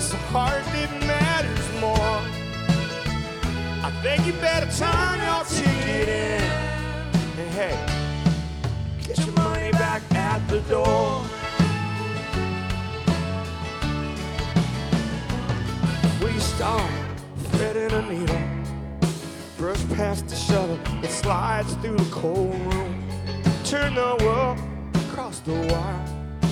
it's the heart that matters more. I think you better turn your ticket in. And hey, get your money back at the door. We start threading a needle, brush past the shuttle that slides through the cold room. Turn the world across the wire.